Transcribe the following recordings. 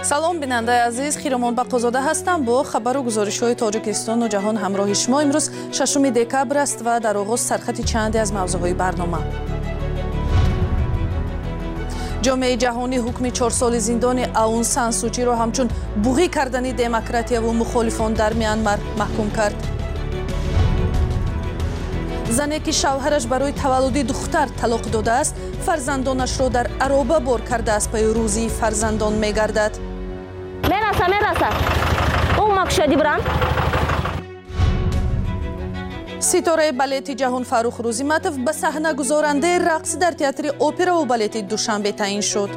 салом бинандаи азиз, Хиромон Бақозода ҳастам бо хабару гузоришҳои Тоҷикистону ҷаҳон ҳамроҳи шумо. Имрӯз 6 декабр аст ва дар оғоз сархати чанде аз мавзӯъҳои барнома. ҷомеаи ҷаҳонӣ ҳукми 4 соли зиндони Аун Сан Сучиро ҳамчун буғӣ кардани демократияву мухолифон дар Мянмар маҳкум кард. зане ки шавҳараш барои таваллуди духтар талоқ додааст, фарзандонашро дар ароба бор кардааст паи рӯзии фарзандон мегардад. мераса он макшади бурам. ситораи балети ҷаҳон Фаррух Рӯзиматов ба саҳнагузорандаи рақс дар театри операву балети Душанбе таъин шуд.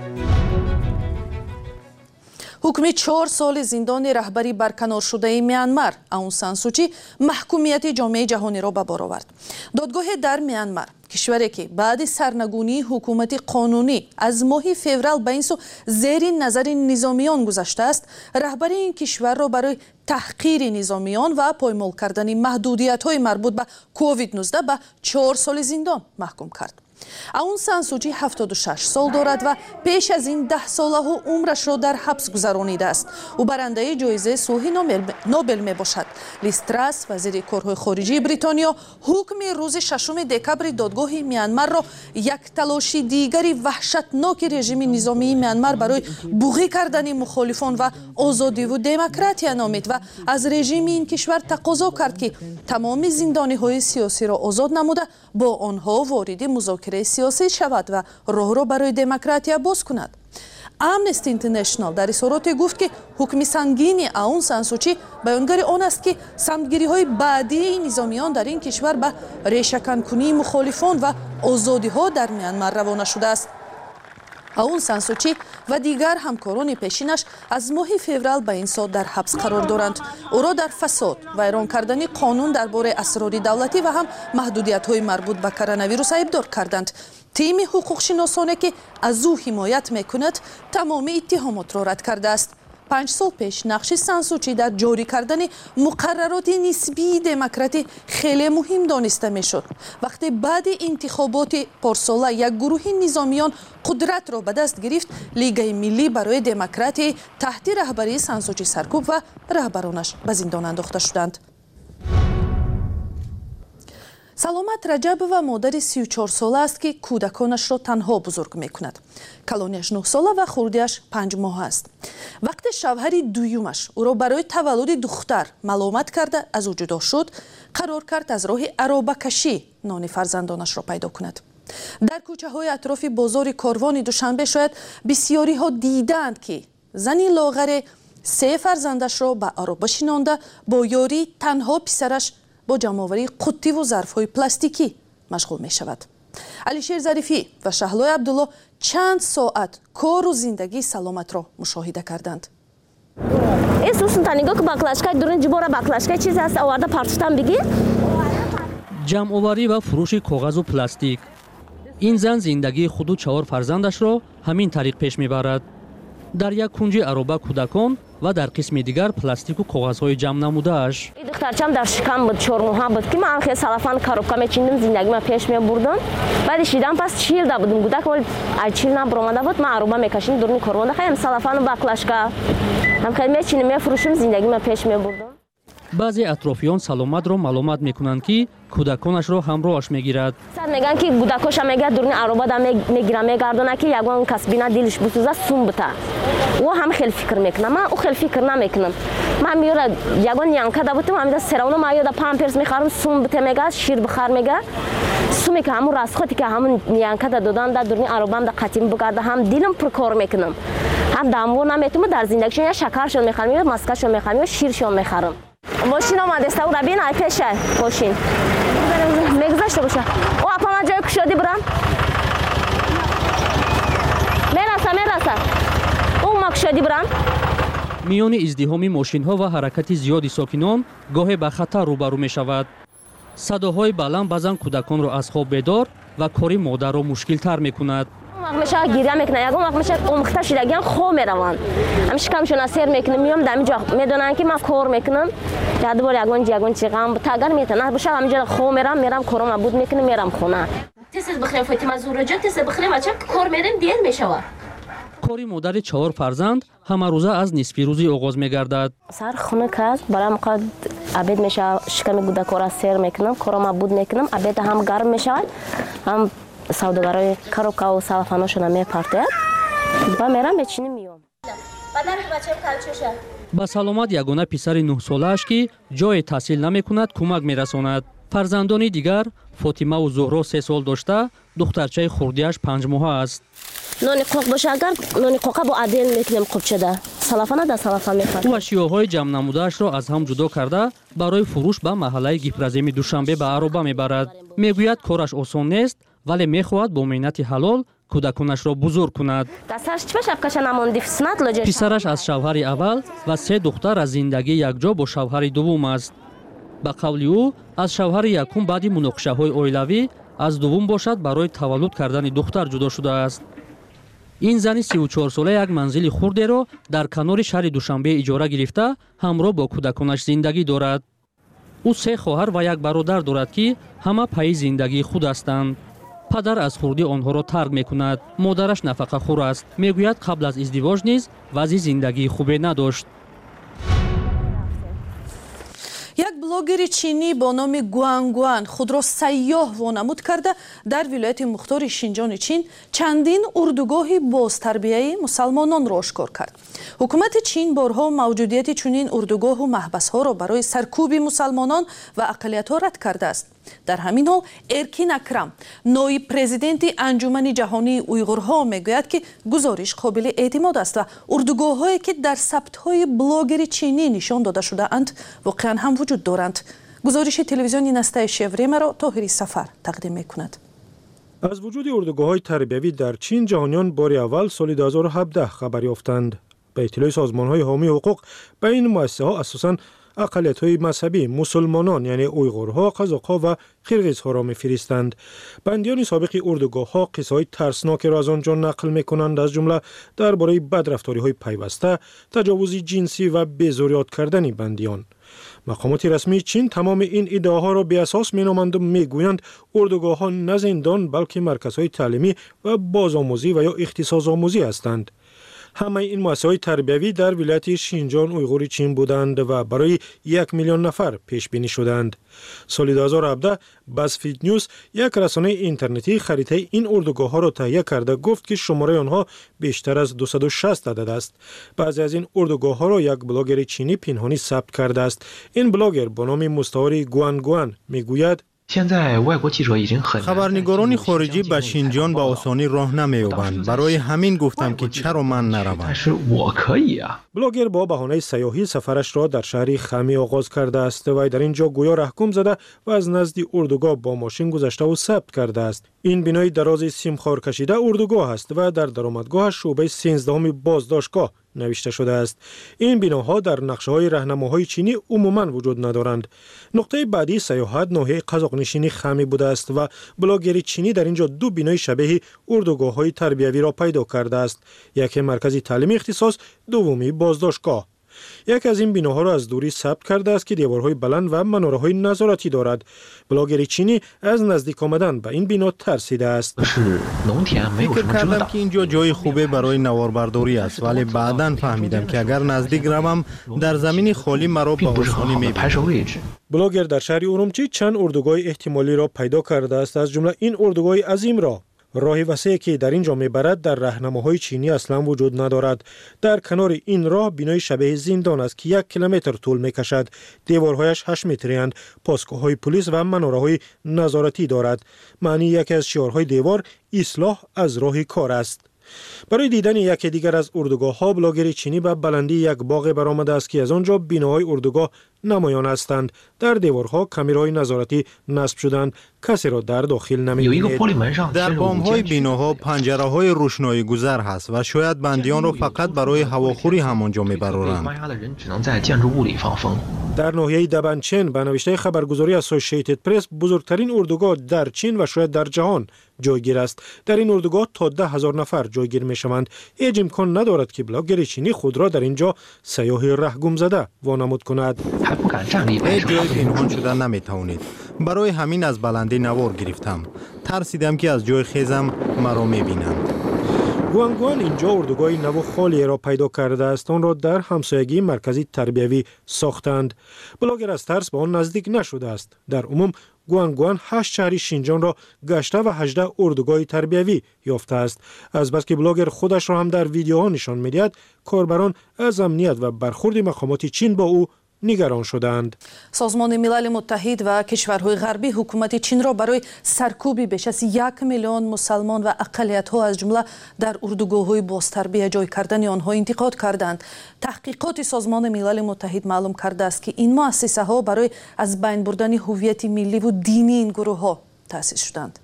ҳукми 4 соли зиндони раҳбари барканоршудаи Мянмар Аун Сан Сучи маҳкумияти ҷомеаи ҷаҳониро ба бор овард. додгоҳе дар Мянмар, кишваре ки баъди сарнагунии ҳукумати қонунӣ аз моҳи феврал ба ин су зери назари низомиён гузаштааст, раҳбари ин кишварро барои таҳқири низомиён ва поймол кардани маҳдудиятҳои марбут ба COVID-19 ба 4 соли зиндон маҳкум кард. Аун Сан Сучи 76 сол дорад ва пеш аз ин 10 солаҳо умрашро дар ҳабс гузаронидааст. ӯ барандаи ҷоизаи сулҳи Нобел мебошад. Лиз Трас, вазири корҳои хориҷии Бритониё, ҳукми рӯзи 6 декабри додгоҳи Мянмарро як талоши дигари ваҳшатноки режими низомии Мянмар барои буғӣ кардани мухолифон ва озодиву демократия номид ва аз режими ин кишвар тақозо кард ки тамоми зиндониҳои сиёсиро озод намуда бо онҳо вориди музокираи сиёсӣ шавад ва роҳро барои демократия боз кунад. Amnesty International дар изҳороте гуфт ки ҳукми сангини Аун Сан Сучи баёнгари он аст ки самтгириҳои баъдии низомиён дар ин кишвар ба решаканкунии мухолифон ва озодиҳо дар Мянмар равона шудааст. Аун Сан Сучи ва дигар ҳамкорони пешинаш аз моҳи феврал ба ин соат дар ҳабс қарор доранд. ӯро дар фасод, вайрон кардани қонун дар бораи асрори давлатӣ ва ҳам маҳдудиятҳои марбут ба коронавирус айбдор карданд. тими ҳуқуқшиносоне ки аз ӯ ҳимоят мекунад, тамоми иттиҳомотро рад кардааст. 5 сол пеш нақши Сан Сучи дар ҷорӣ кардани муқаррароти нисбии демократӣ хеле муҳим дониста мешуд. вақте баъди интихоботи порсола як гурӯҳи низомиён қудратро ба даст гирифт, Лигаи миллӣ барои демократия таҳти раҳбарии Сан Сучи саркӯб ва раҳбаронаш ба зиндон андохта шуданд. Саломат Раҷабова модари 34 сола аст ки кӯдаконашро танҳо бузург мекунад. Калонияш 9 сола ва хурдиаш 5 моҳ аст. вақте шавҳари дуюмаш ӯро барои таваллуди духтар маломат карда аз ӯ ҷудо шуд, қарор кард аз роҳи аробакашӣ нони фарзандонашро пайдо кунад. дар кӯчаҳои атрофи бозори Корвони Душанбе шояд бисёриҳо дидаанд ки зани лоғаре 3 фарзандашро ба ароба шинонда бо ёрии танҳо писараш бо ҷамъоварии қуттиву зарфҳои пластикӣ машғул мешавад. Алишер Зарифӣ ва Шаҳлои Абдулло чанд соат кору зиндагии Саломатро мушоҳида карданд. ҷамъоварӣ ва фурӯши коғазу пластик. ин зан зиндагии худу 4 фарзандашро ҳамин тариқ пеш мебарад. дар як кунҷи ароба кӯдакон ва дар қисми дигар пластику коғазҳои ҷамъ намудааш. духтарчам дар шикам буд, 4 моҳа буд ки ман хеле салафан коробка мечиндим, зиндагима пеш мебурдам. Баъди шидам пас чилда будим, гудак вол ай чил набромада буд, ман ароба мекашидим дурни корвонда, хаем салафану баклашка ҳам хеле мечиним, мефурӯшим, зиндагима пеш мебурдам. баъзе атрофиён Саломатро маломат мекунанд ки кӯдаконашро ҳамроҳаш мегирад. мегӯянд ки гудакоша мегӯяд дурни аробада мегира мегардона ки ягон кас бина дилиш бисӯза сум бута. ӯ ҳам хеле фикр мекунам, ман ӯ хеле фикр намекунам. ман меёра ягон янкада бутам, ҳамида серавно ман ёда памперс мехарам, сум бута мегӯяд, шир бихар мегӯяд. суме ки ҳамун расходи ки ҳамун янкада доданда дурни аробамда қатим бугарда ҳам дилам пуркор мекунам. ҳам дамво наметуму дар зиндагишон я шакаршон мехарам, ё маскашон мехарам, ё ширшон мехарам. ماشین آمده است. او را بین ای پیشه ماشین. میگذاشته باشه. او اپا جای کشادی برام. میرسه. او مکشادی برام. میان ازدحام ماشین‌ها و حرکت زیادی ساکنان گاهی به خطر روبرو می‌شود. صداهای بلند بعضن کودکان را از خواب بیدار و کاری مادر را مشکل‌تر می‌کند. ماشه گیریا میکنه یگو ماشه اومخته شدگان خو میروند همش کمشون اسیر میکنم میام دمیجا میدونن که ما کار میکنم یاد بار یگون چیغام تاگر میتونه باشه همینجا خو میرم کارم بود میکنم میرم خونه تست بخیر فاطمه زورجان تست بخیر بچه کار میرم دیر میشوه کاری مادر 4 فرزند همه روزه از نصف روزی آغاز می‌گردد. سر خونه کاز برام قد عبید میشه شکم گودک‌ها را سیر میکنم کارم بود میکنم عبید هم گرم میشه هم سوداگرای کاروکا و سلفاناشون میپرتید و میرم بچینم میام. با سلامت یگانه پسر 9 ساله‌اش که جای تحصیل نمی‌کند کمک می‌رساند. فرزندانی دیگر فاطمه و زهرا 3 سال داشته، دخترچه خردیش 5 ماه است. نانی قوق باشه اگر نانی قوقا با عدل میکنیم قبچه سلافانه در سلافان میخورد. او اشیاهای جمع نموده‌اش را از هم جدا کرده برای فروش به محله گیپرزمی دوشنبه به عربه میبرد. میگوید کارش آسان نیست ولی میخواهد با مهنت حلال کودکانش را بزرگ کند. پسرش از شوهر اول و 3 دختر از زندگی یکجا با شوهر دوم است. به قول او از شوهر یکم بعد مناقشه‌های اویلوی از دوم باشد برای تولد کردن دختر جدا شده است. این زن 34 ساله یک منزل خرده را در کنار شهر دوشنبه اجاره گرفته همراه با کودکانش زندگی دارد. او 3 خواهر و 1 برادر دارد که همه پای زندگی خود هستند. پدر از خردی آنها را ترک میکند. مادرش نفقه خور است. میگوید قبل از ازدواج نیز وضع زندگی خوبی نداشت. یک بلوگر چینی با نام گوانگوان خود را سیاح وانمود کرده در ولایت مختار شینجان چین چندین اردوگاه بازتربیه مسلمانان را آشکار کرد. حکومت چین بارها موجودیت چنین اردوگاه و محبس‌ها را برای سرکوب مسلمانان و اقلیت‌ها رد کرده است. در همین حال ارکین اکرم نایب پرزیدنت انجمن جهانی اویغورها میگوید که گزارش قابل اعتماد است و اردوگاه‌هایی که در ثبت‌های بلاگر چینی نشان داده شده اند واقعا هم وجود دارند. گزارش تلویزیونی نسته شیوریم را طاهری سفر تقدیم می‌کند. از وجود اردوگاه‌های تربیوی در چین جهانیان بار اول سال 2017 خبر یافتند. به اطلاع سازمان‌های حامی حقوق به این مؤسسه‌ها اساساً اقلیت‌های مذهبی مسلمانان یعنی اویغورها، قزاق‌ها و قرغیزها را می‌فرستند. بندیان سابق اردوگاه‌ها قصه‌های ترسناک را از آنجا نقل می‌کنند، از جمله درباره بدرفتاری‌های پیوسته، تجاوز جنسی و بی‌ضرورت کردن بندیان. مقامات رسمی چین تمام این ادعاها را بی‌اساس می‌نامند و می‌گویند اردوگاه‌ها نه زندان بلکه مرکزهای تعلیمی و بازآموزی و یا اختصاص‌آموزی هستند. همه این مؤسسه‌های تربیوی در ولایت شینجان اویغور چین بودند و برای 1 میلیون نفر پیش بینی شدند. سال 2017 بازفید نیوز یک رسانه اینترنتی خریطه این اردوگاه‌ها را تهیه کرده گفت که شماره آنها بیشتر از 260 عدد است. بعضی از این اردوگاه‌ها را یک بلاگر چینی پنهانی ثبت کرده است. این بلاگر با نام مستعار گوانگوان میگوید خبرنگاران خارجی به شینجان به آسانی راه نمی‌یابند. برای همین گفتم که چرا من نروم. بلاگر با بهانه سیاحی سفرش را در شهر خمی آغاز کرده است و در اینجا گویا رهگم زده و از نزد اردوگاه با ماشین گذشته و ثبت کرده است. این بنای دراز سیمخوار کشیده اردوگاه است و در درآمدگاهش شعبه 13 بازداشتگاه نوشته شده است. این بناها در نقشه‌های راهنماهای چینی عموماً وجود ندارند. نقطه بعدی سیاحت ناحیه قزاق‌نشینی خمی بوده است و بلاگر چینی در اینجا 2 بنای شبیه اردوگاه‌های تربیوی را پیدا کرده است. یکی مرکزی تعلیمی اختصاص، دومی بازداشتگاه. یک از این بناها را از دوری ثبت کرده است که دیوارهای بلند و مناره‌های نظارتی دارد. بلاگر چینی از نزدیک آمدن به این بنا ترسیده است. فکر کردم که اینجا جای خوبه برای نواربرداری است ولی بعداً فهمیدم که اگر نزدیک روم در زمین خالی مرا به آسانی می‌بینم. بلاگر در شهر اورمچی چند اردوگاه احتمالی را پیدا کرده است، از جمله این اردوگاه عظیم را. راه وسیعی که در اینجا میبرد در راهنماهای چینی اصلا وجود ندارد. در کنار این راه بنای شبیه زندان است که 1 کیلومتر طول میکشد. دیوارهایش 8 متری اند. پاسگاه‌های پلیس و مناره‌های نظارتی دارد. معنی یکی از شعارهای دیوار اصلاح از راه کار است. برای دیدن یکی دیگر از اردوگاه‌ها بلاگر چینی به بلندی یک باغ برآمده است که از آنجا بناهای اردوگاه نمایان هستند. در دیوارها کامرای نظارتی نصب شدند. کسی را در داخل نمی‌بینید. در بام‌های بناها پنجره‌های روشنایی گذر هست و شاید بندیان را فقط برای هواخوری همانجا می‌برند. در ناحیه دبنچن به نوشته خبرگزاری اسوسییتد پرس بزرگترین اردوگاه در چین و شاید در جهان جایگیر است. در این اردوگاه تا 10,000 نفر جایگیر می‌شوند. هیچ امکان ندارد که بلاگر چینی خود را در اینجا سیاحی رهگم زده وانمود کند. هیچ جای پنهان شده نمی‌توانید. برای همین از بلندی نوار گرفتم. ترسیدم که از جای خیزم مرا می‌بینند. گوانگوان اینجا اردوگاه نو خالی را پیدا کرده است. آن را در همسایگی مرکزی تربیوی ساختند. بلاگر از ترس به آن نزدیک نشده است. در عموم گوانگوان 8 شهری شینجان را گشته و 18 اردوگاه تربیوی یافته است. از بس که بلاگر خودش را هم در ویدیوها نشان می‌دهد، کاربران از امنیت و برخورد مقامات چین با او نگران شدند. سازمان ملل متحد و کشورهای غربی حکومت چین را برای سرکوبی بیش از 1 میلیون مسلمان و اقلیت‌ها از جمله در اردوگاه‌های بازتربیه جای کردن آنها انتقاد کردند. تحقیقات سازمان ملل متحد معلوم کرده است که این مؤسسه‌ها برای از بین بردن هویت ملی و دینی این گروه‌ها تأسیس شدند.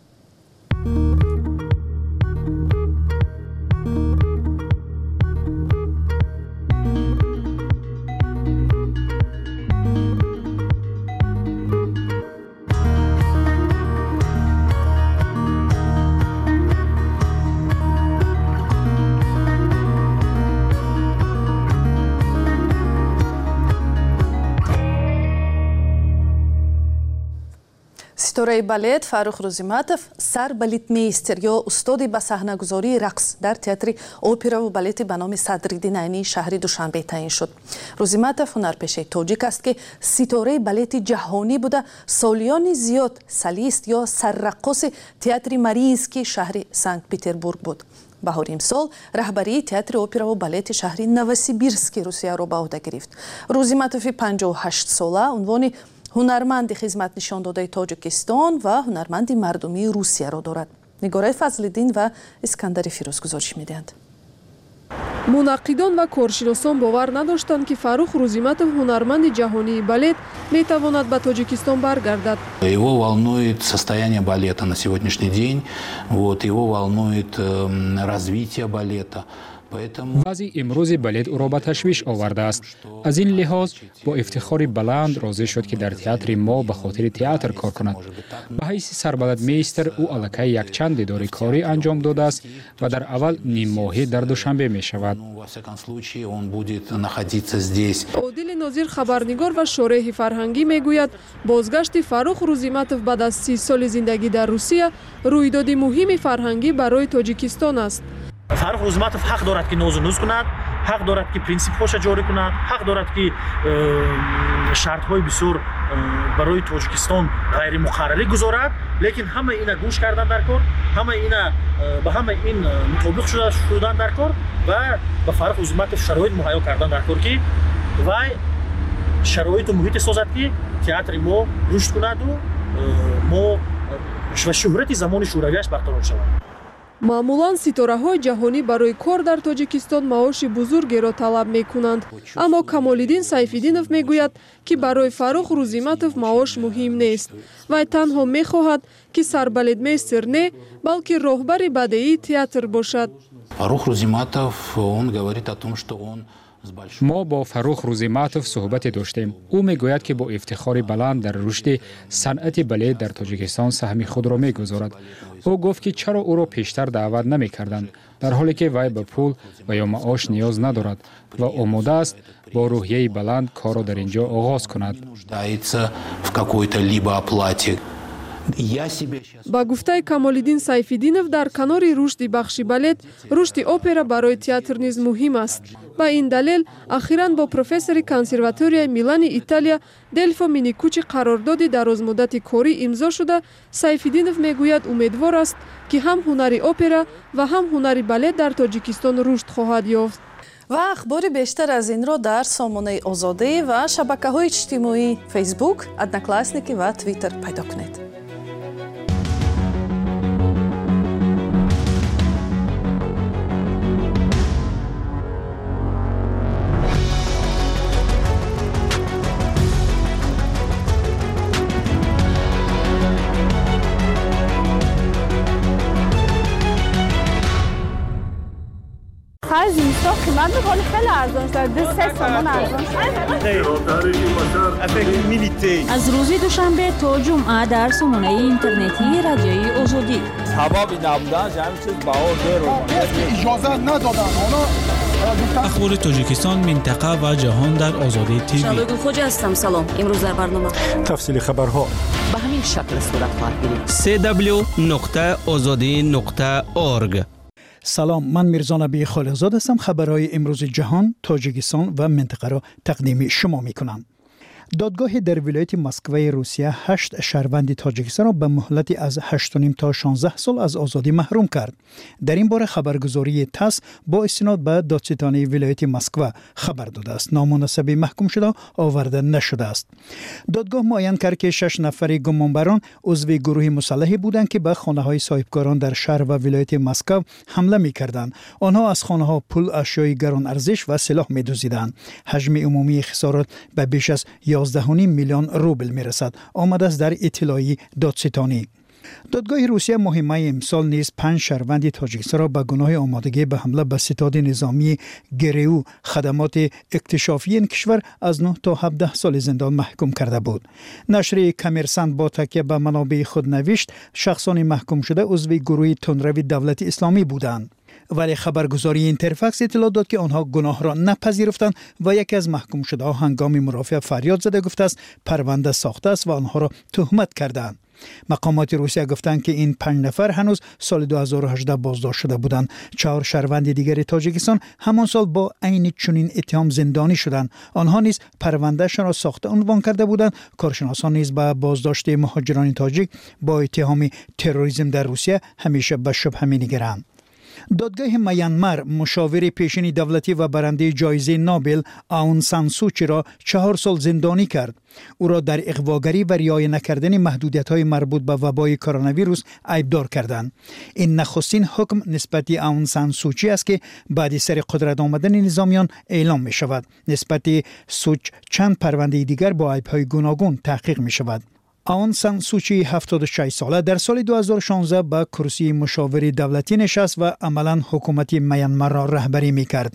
ستاره بالت فاروق روزیماتوف سر بالتمیستر یا استاد به صحنه‌گذاری رقص در تئاتر اپرا و بالت به نام صدرالدین عینی شهر دوشنبه تعیین شد. روزیماتوف هنرپیشه تاجیک است که ستاره بالت جهانی بوده. سالیان زیاد سلیست یا سررقاص تئاتر مریینسکی شهر سنت پتربورگ بود. بهار امسال رهبری تئاتر اپرا و بالت شهر نووسیبیرسک روسیه را به عهده گرفت. روزیماتوف 58 ساله عنوان هنرمند خدمت نشان داده تاجیکستان و هنرمند مردمی روسیه را دارد. نگاره فضل‌الدین و اسکندر فیروز گزارش می‌دهند. منقدان و کارشناسان باور نداشتند که فاروق روزیماتов هنرمند جهانی балет میتواند به تاجیکستان برگردد. Его волнует состояние балета на сегодняшний день. Его волнует развитие балета. وضع امروز بالت او را به تشویش آورده است. از این لحاظ با افتخار بلند راضی شد که در تئاتر ما به خاطر تئاتر کار کند. به حیث سربلد میستر او الکی یک چند دیدار کاری انجام داده است و در اول نیم ماهی در دوشنبه می شود. عادل ناظر خبرنگار و شارح فرهنگی می گوید بازگشت فاروق روزیماتov بعد از 30 سال زندگی در روسیه رویداد مهم فرهنگی برای تاجیکستان است. فاروق روزیماتov حق دارد که ناز و نوز کند، حق دارد که پرینسیپ هاش جاری کند، حق دارد که شرط های بسیار برای تاجیکستان غیر مقرری گذارد. لیکن همه اینا گوش کردن در کار، همه اینا به همه این مطابق شدن در کار و به فاروق روزیماتov شرایط مهیا کردن در کار که وای شرایط و محیط سازد که تئاتر ما رشد کند و ما شهرت زمان شورویش برقرار شود. معمولاً ستاره‌های جهانی برای کار در تاجیکستان معاش بزرگی را طلب می‌کنند. اما کمال‌الدین سیف‌الدینов میگوید که برای فاروق روزیماتov معاش مهم نیست. وی تنها می‌خواهد که سربالدمیستر نه بلکه راهبر بدیعی تئاتر باشد. فاروق روزیماتov он говорит о том, что он ما با فاروق روزیماتov صحبت داشتیم. او میگوید که با افتخار بلند در رشد صنعت بالت در تاجیکستان سهم خود را میگذارد. او گفت که چرا او را پیشتر دعوت نمیکردند، در حالی که وی به پول و یا معاش نیاز ندارد و آماده است با روحیه بلند کار را در اینجا آغاز کند. با گفته کمال‌الدین سیف‌الدینov در کنار رشد بخش بالت، رشد اپرا برای تئاتر نیز مهم است. با این دلیل اخیراً با پروفسور کنسرواتوری میلان ایتالیا دلفو مینیکوچی قراردادی درازمدت کاری امضا شده. سیف‌الدینov میگوید امیدوار است که هم هنر اپرا و هم هنر بالت در تاجیکستان رشد خواهد یافت. و اخبار بیشتر از این را در سامانه آزادی و شبکه‌های اجتماعی فیسبوک، ادناکلاسنیکی و توییتر پیدا کنید. خرج اینستا قیمت میکنه خیلی ارزان شده، 3 تومان ارزان شده. از روز دوشنبه تا جمعه در سامانه اینترنتی رادیوی آزادی. سببی نبودن جمعی چیز بهار اجازه ندادن. اخبار تاجیکستان، منطقه و جهان در آزادی تیوی. شبگون خوجا هستم. سلام. امروز در برنامه تفصیل خبرها به همین شکل صورت خواهد گرفت. www.azadi.org. سلام، من میرزا نبی خالقزاد هستم. خبرهای امروز جهان، تاجیکستان و منطقه را تقدیم شما میکنم. دادگاه در ولایت مسکو روسیه 8 شهروند تاجیکستان را به مهلت از 8.5 تا 16 سال از آزادی محروم کرد. در این باره خبرگزاری تاس با استناد به دادستانی ولایت مسکو خبر داده است. نامناسب محکوم شده آورده نشده است. دادگاه معین کرد که 6 نفر گمانبران عضو گروه مسلحی بودند که به خانه‌های صاحبکاران در شهر و ولایت مسکو حمله می‌کردند. آنها از خانه‌ها پول، اشیاء گران ارزش و سلاح می‌دزدیدند. حجم عمومی خسارات به بیش از 11.5 میلیون روبل میرسد. آمده است در اطلاعیه دادستانی. دادگاه روسیه ماه امسال نیز 5 شهروند تاجیکستان را به گناه آمادگی به حمله به ستاد نظامی گریو خدمات اکتشافی این کشور از 9 تا 17 سال زندان محکوم کرده بود. نشر کمرسنت با تکیه به منابع خود نوشت شخصان محکوم شده عضو گروه تندروی دولت اسلامی بودند. ولی خبرگزاری اینترفکس اطلاع داد که آنها گناه را نپذیرفتند و یکی از محکوم شده ها هنگام مرافعه فریاد زده گفته است پرونده ساخته است و آنها را تهمت کردند. مقامات روسیه گفتند که این 5 نفر هنوز سال 2018 بازداشت شده بودند. 4 شهروند دیگر تاجیکستان همان سال با عین چنین اتهام زندانی شدند. آنها نیز پروندهشان را ساخته عنوان کرده بودند. کارشناسان نیز به بازداشت مهاجران تاجیک با اتهام تروریسم در روسیه همیشه به شبهه می‌نگرند. دادگاه میانمار مشاور پیشین دولتی و برنده جایزه نوبل آون سان سوچی را 4 سال زندانی کرد. او را در اغواگری و رعایت نکردن محدودیت‌های مربوط به وبای کرونا ویروس عیبدار کردند. این نخستین حکم نسبت آون سان سوچی است که بعد سر قدرت آمدن نظامیان اعلام می شود. نسبت سوچ چند پرونده دیگر با عیب‌های گوناگون تحقیق می شود. آون سان سوچی 76 ساله در سال 2016 به کرسی مشاور دولتی نشست و عملاً حکومت میانمار را رهبری می‌کرد.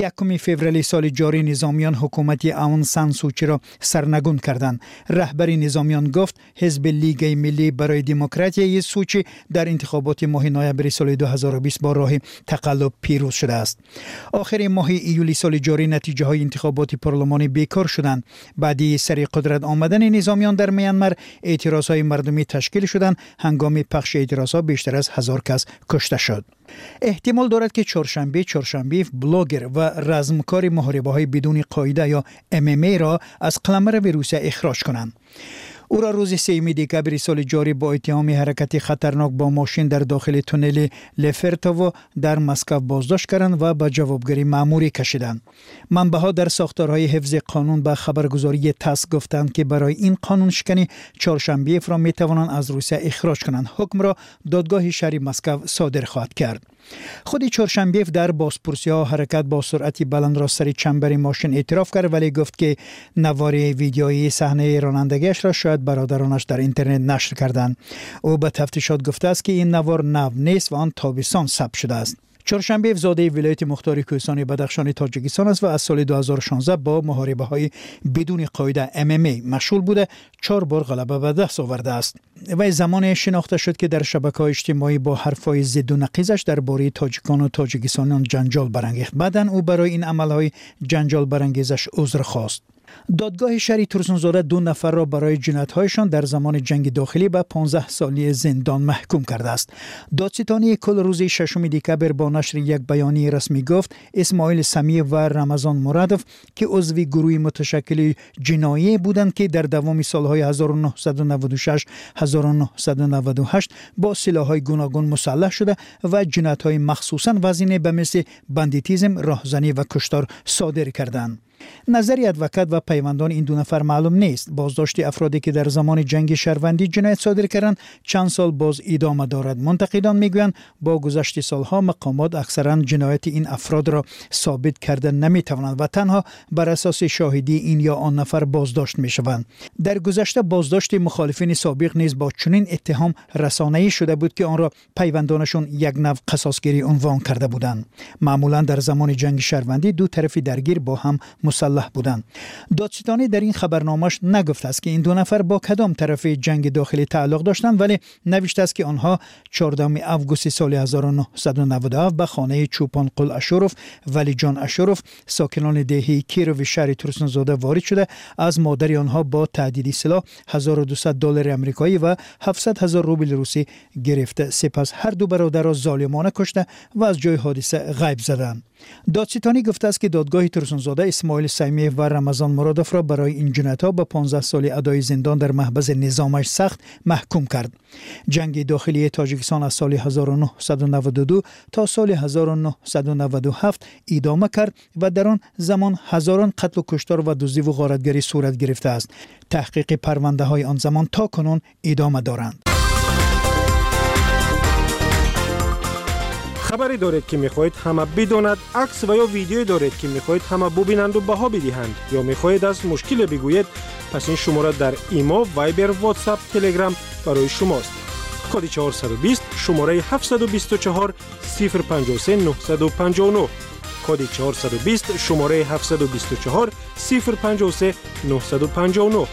1 فوریه سال جاری نظامیان حکومت آون سان سوچی را سرنگون کردند. رهبری نظامیان گفت حزب لیگ ملی برای دموکراسی سوچی در انتخابات ماه نوامبر سال 2020 با راه تقلب پیروز شده است. آخر ماه ایولی سال جاری نتیجه‌های انتخابات پارلمانی بیکار شدند. بعد سر قدرت آمدن نظامیان در میانمار اعتراضهای مردمی تشکیل شدند. هنگام پخش اعتراضها بیشتر از 1000 کس کشته شد. احتمال دارد که چهارشنبه بلاگر و رزمکار محاربه‌های بدون قاعده یا MMA را از قلمرو روسیه اخراج کنند. او را روز 3 دکبر سال جاری با اتهام حرکت خطرناک با ماشین در داخل تونل لفرتوو در مسکو بازداشت کردند و به جوابگیری مأموری کشیدند. منبع‌ها در ساختارهای حفظ قانون به خبرگزاری تاس گفتند که برای این قانون شکنی چهارشنبه را می توانند از روسیه اخراج کنند. حکم را دادگاه شهر مسکو صادر خواهد کرد. خود چهارشنبه در بازپرسی‌ها حرکت با سرعت بلند را سر چنبر ماشین اعتراف کرد ولی گفت که نوار ویدیویی صحنه رانندگیش را شاید برادرانش در اینترنت نشر کردند. او به تفتیشات گفته است که این نوار نو نیست و آن تابستان ثبت شده است. چهارشنبه زاده ولایت مختار کوهستان بدخشان تاجیکستان است و از سال 2016 با محاربه‌های بدون قاعده MMA مشغول بوده. 4 بار غلبه به دست آورده است. و زمان شناخته شد که در شبکه‌های اجتماعی با حرف‌های ضد و نقیضش درباره تاجیکان و تاجیکستانیان جنجال برانگیخت. بعداً او برای این عمل‌های جنجال برانگیزش عذر خواست. دادگاه شهر ترسونزاده 2 نفر را برای جنایت‌هایشان در زمان جنگ داخلی به 15 سالی زندان محکوم کرده است. دادستانی کل روز 6 دکبر با نشر یک بیانیه رسمی گفت اسماعیل سمیع و رمضان مرادف که عضو گروه متشکل جنایی بودند که در دوام سالهای 1996 1998 با سلاح‌های گوناگون مسلح شده و جنایت‌های مخصوصاً وزینه به مثل بندیتیزم، راهزنی و کشتار صادر کردند. نظر ادوکات و پیوندان این 2 نفر معلوم نیست. بازداشت افرادی که در زمان جنگ شهروندی جنایت صادر کردند چند سال باز ادامه دارد. منتقدان میگویند با گذشت سالها مقامات اکثرا جنایت این افراد را ثابت کردن نمیتوانند و تنها بر اساس شاهدی این یا آن نفر بازداشت میشوند. در گذشته بازداشت مخالفین سابق نیز با چنین اتهام رسانه‌ای شده بود که آن را پیوندانشون یک نوع قصاصگیری عنوان کرده بودند. معمولا در زمان جنگ شهروندی 2 طرف درگیر با هم مسلح بودند. دادستانی در این خبرنامه‌اش نگفته است که این دو نفر با کدام طرف جنگ داخلی تعلق داشتند، ولی نوشته است که آنها 14 آگوست سال 1997 به خانه چوپان قل اشرف ولی جان اشرف ساکنان دهی کیروی شهر ترسنزاده وارد شده از مادر آنها با تهدید سلاح $1200 آمریکایی و 700,000 روبل روسی گرفته. سپس هر دو برادر را ظالمانه کشته و از جای حادثه غیب زدند. دادستانی گفته است که دادگاه ترسنزاده اسماعیل سیمی و رمضان مرادوف را برای این جنایت‌ها به 15 سال ادای زندان در محبس نظامش سخت محکوم کرد. جنگ داخلی تاجیکستان از سال 1992 تا سال 1997 ادامه کرد و در آن زمان هزاران قتل و کشتار و دزدی و غارتگری صورت گرفته است. تحقیق پرونده های آن زمان تا کنون ادامه دارند. خبری دارید که میخواهید همه بداند، عکس و یا ویدیویی دارید که میخواهید همه ببینند و بها بدهند، یا میخواهید از مشکل بگویید، پس این شماره در ایما، وایبر، واتساپ، تلگرام برای شماست. کد 420 شماره 724 053 959. کد 420 شماره 724 053 959.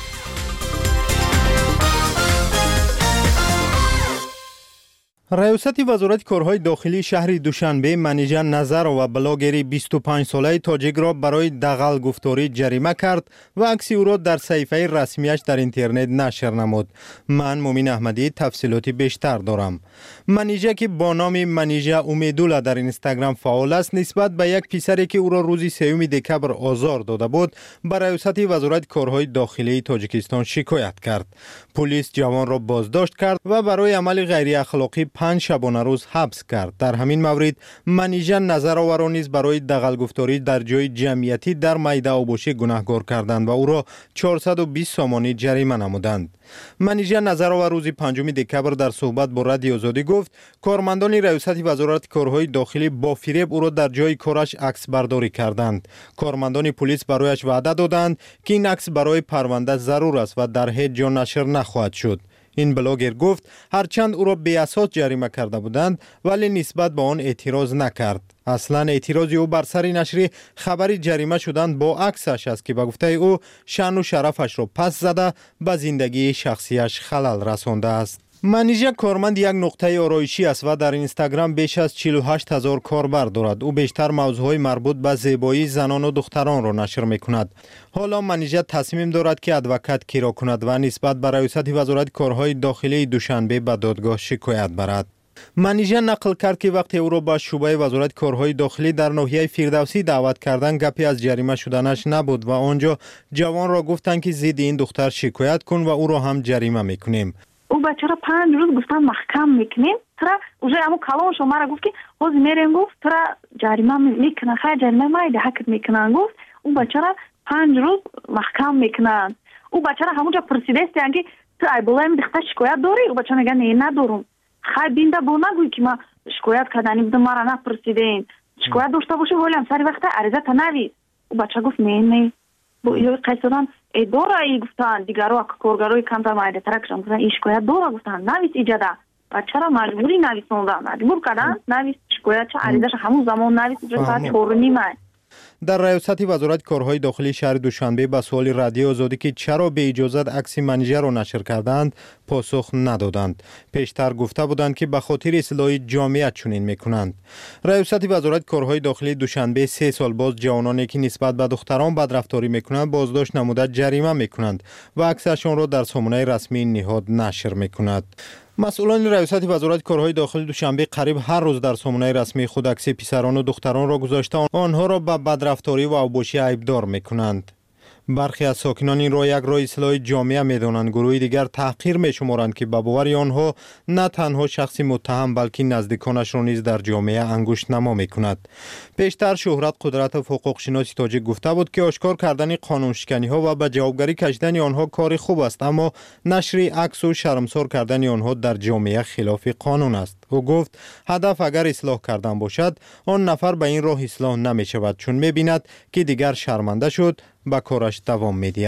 ریاست وزارت کارهای داخلی شهر دوشنبه منیژه نظر و بلاگری 25 ساله تاجیک را برای دغل گفتاری جریمه کرد و عکس او را در صفحه رسمیش در اینترنت نشر نمود. من مومین احمدی تفصیلاتی بیشتر دارم. منیژه که با نام منیژه امیدولا در اینستاگرام فعال است، نسبت به یک پسری که او را روز 3 دکبر آزار داده بود، به ریاست وزارت کارهای داخلی تاجیکستان شکایت کرد. پلیس جوان را بازداشت کرد و برای عمل غیر اخلاقی 5 شبانه روز حبس کرد. در همین مورد منیژه نظرآوران نیز برای دغل گفتاری در جای جمعیتی در میده آبوشی گناهکار کردند و او را 420 سامانی جریمه نمودند. منیژه نظرآور روز 5 دکبر در صحبت با رادیو آزادی گفت کارمندان ریاست وزارت کارهای داخلی با فریب او را در جای کارش عکس برداری کردند. کارمندان پلیس برایش وعده دادند که این عکس برای پرونده ضرور است و در هیچ جا نشر نخواهد شد. این بلاگر گفت هرچند او را بی اساس جریمه کرده بودند ولی نسبت به آن اعتراض نکرد. اصلا اعتراض او بر سر نشر خبری جریمه شدند با عکسش است که به گفته او شأن و شرفش را پس زده به زندگی شخصیش خلل رسانده است. منیژه کارمند یک نقطه آرایشی است و در اینستاگرام بیش از 48,000 کاربر دارد. او بیشتر موضوعهای مربوط به زیبایی زنان و دختران را نشر میکند. حالا منیژه تصمیم دارد که ادوکات کیرا کند و نسبت به ریاست وزارت کارهای داخلی دوشنبه به دادگاه شکایت برد. منیژه نقل کرد که وقتی او را به شعبه وزارت کارهای داخلی در ناحیه فردوسی دعوت کردند گپی از جریمه شدنش نبود و آنجا جوان را گفتند که ضد این دختر شکایت کن و او را هم جریمه میکنیم. او بچه را 5 روز گفتن محکم میکنیم. ترا уже همون کلامش مرا گفت که حاضر میریم، گفت ترا جریمه میکنن، خیلی جریمه مایده حکت میکنن. گفت اون بچه را 5 روز محکم میکنن. او بچه را همونجا پرسیده است که تو ای بلایم دختر شکایت داری؟ او بچه میگه نه ندارم. خیلی بینده با نگوی که ما شکایت کردنی بودم، مرا نپرسیدین. شکایت داشته باشه ولی هم سری وقت عریضه تنویس. او بچه گفت نه با یه قیصدان ای داره ای گفتن دیگرها کارگروی کمتر مایده ترکشم گفتن این شکایت داره، گفتن نویس ایجاده. بچه را مجبوری نویسوندن، مجبور کردن نویس شکایت چه عریضش همون زمان نویس ساعت 4:30. در ریاست وزارت کارهای داخلی شهر دوشنبه به سوال رادیو آزادی که چرا به اجازت عکس منیژه را نشر کردند پاسخ ندادند. پیشتر گفته بودند که به خاطر اصلاح جامعه چنین میکنند. ریاست وزارت کارهای داخلی دوشنبه 3 سال باز جوانانی که نسبت به دختران بدرفتاری میکنند بازداشت نموده جریمه میکنند و عکسشان را در سامانه رسمی نهاد نشر میکند. مسئولان ریاست وزارت کارهای داخلی دوشنبه قریب هر روز در سامانه رسمی خود عکس پسران و دختران را گذاشته آنها را به بدرفتاری و اوباشی عیبدار میکنند. برخی از ساکنان این را یک راه اصلاح جامعه میدانند. گروهی دیگر تحقیر میشمارند که به باور آنها نه تنها شخصی متهم بلکه نزدیکانش را نیز در جامعه انگشت نما میکند. پیشتر شهرت قدرت و حقوق شناسی تاجیک گفته بود که آشکار کردن قانون شکنی ها و به جوابگری کشیدن آنها کار خوب است، اما نشر عکس و شرمسار کردن آنها در جامعه خلاف قانون است. او گفت هدف اگر اصلاح کردن باشد آن نفر به این راه اصلاح نمی شود، چون می بیند که دیگر شرمنده شد به کارش دوام می دهد.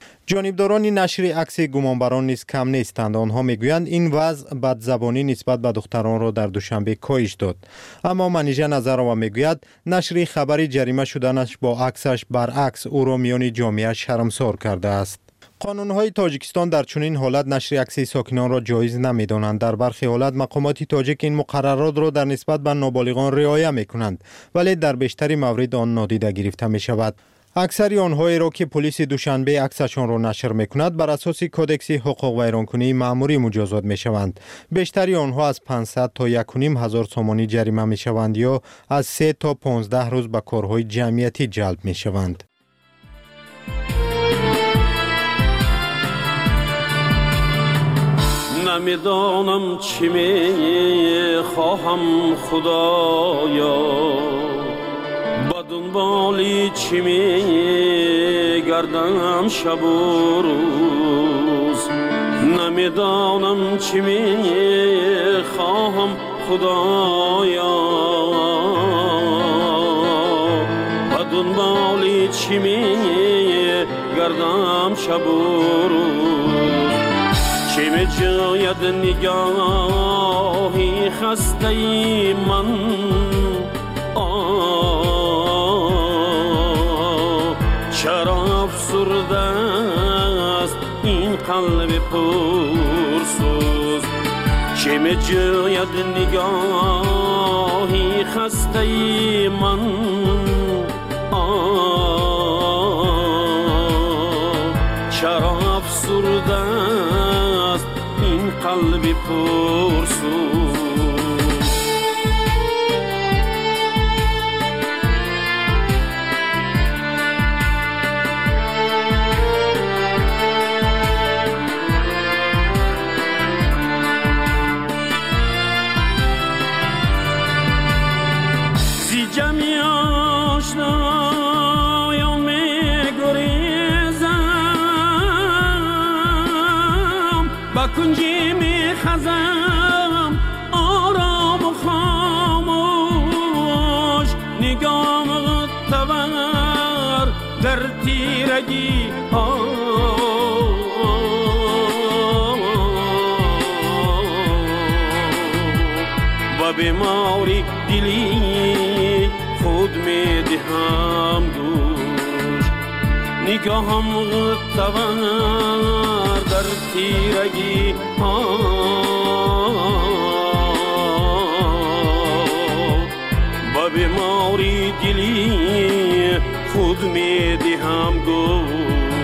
جانبداران نشر عکس گمانبران نیز کم نیستند. آنها میگویند این وضع بدزبانی نسبت به دختران را در دوشنبه کاهش داد. اما منیژه نظرова میگوید نشر خبر جریمه شدنش با عکسش برعکس او را میان جامعه شرمسار کرده است. قانون‌های تاجیکستان در چنین حالت نشر عکس ساکنان را جایز نمی‌دانند. در برخی حالات مقامات تاجیک این مقررات را در نسبت به نابالغان رعایت می‌کنند، ولی در بیشتر موارد آن نادیده گرفته می‌شود. اکثر آنهایی را که پلیس دوشنبه عکسشان را نشر می‌کند بر اساس کدکس حقوق ویرانکنی مأموری مجازات می‌شوند. بیشتر آنها از 500 تا 1,500 تومانی جریمه می‌شوند یا از 3 تا 15 روز به کارهای جمعیتی جلب می‌شوند. نمیدانم چی میخواهم خدایا، با دنبالی چی میگردم شب و روز. نمیدانم چی میخواهم خدایا، با دنبالی چی میگردم شب و روز. چه می جاید نگاهی خسته من، چرا افسرده است این قلب پرسوز. چه می جاید نگاهی خسته من، چرا افسرده است این قلب پرسوز. زی جمعی آشنایان می‌گریزم، با کنجی می‌خزم آرام و خاموش. نگاه تور در تیرگی ها، و بیماری دلی خود می‌دهم گوش. نگاهم تور در تیرگی ها، با بیماری دلی خود می‌دهم گوش.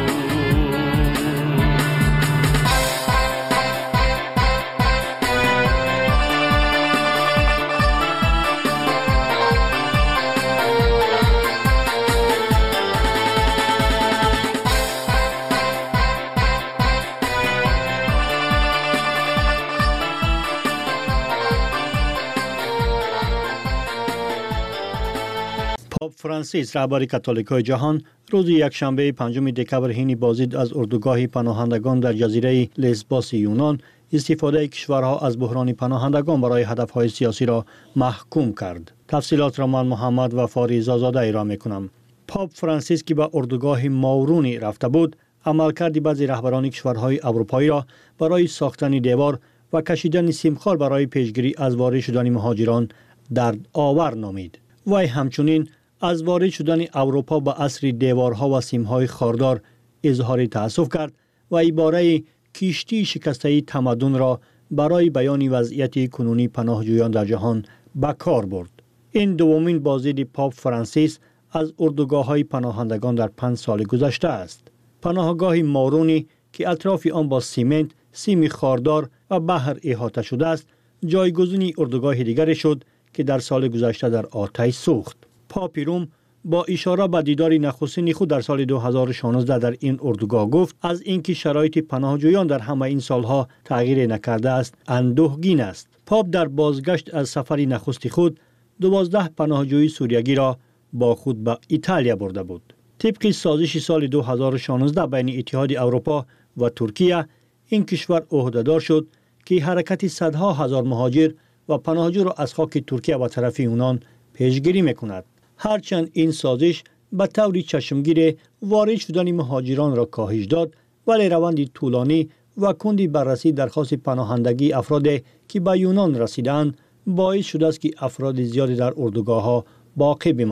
پاپ فرانسیس رهبر کاتولیکای جهان روز یکشنبه 5 دکبر حین بازدید از اردوگاه پناهندگان در جزیره لسبوس یونان استفاده کشورها از بحران پناهندگان برای هدفهای سیاسی را محکوم کرد. تفصیلات را من محمد و فاریزا زاده ارائه می‌کنم. پاپ فرانسیس که به اردوگاه ماورونی رفته بود، عملکرد بعضی رهبران کشورهای اروپایی را برای ساختن دیوار و کشیدن سیمخوار برای پیشگیری از وارد شدن مهاجران درد آور نامید. وی همچنین از وارد شدن اروپا به عصر دیوارها و سیمهای خاردار اظهار تأسف کرد و عباره کشتی شکسته تمدن را برای بیان وضعیت کنونی پناهجویان در جهان به کار برد. این دومین بازدید پاپ فرانسیس از اردوگاه‌های پناهندگان در 5 سال گذشته است. پناهگاه مارونی که اطراف آن با سیمنت، سیم خاردار و بحر احاطه شده است، جایگزین اردوگاه دیگری شد که در سال گذشته در آتش سوخت. پاپ روم با اشاره به دیدار نخستین خود در سال 2016 در این اردوگاه گفت از اینکه شرایط پناهجویان در همه این سالها تغییر نکرده است اندوهگین است. پاپ در بازگشت از سفر نخست خود 12 پناهجوی سوریگی را با خود به ایتالیا برده بود. طبق سازش سال 2016 بین اتحاد اروپا و ترکیه، این کشور عهدهدار شد که حرکت صدها هزار مهاجر و پناهجو را از خاک ترکیه و طرف یونان پیشگیری میکند. هرچند این سازش به طور چشمگیر وارد شدن مهاجران را کاهش داد، ولی روند طولانی و کندی بررسی درخواست پناهندگی افراد که به یونان رسیدند باعث شده است که افراد زیادی در اردوگاه‌ها باقی بمانند.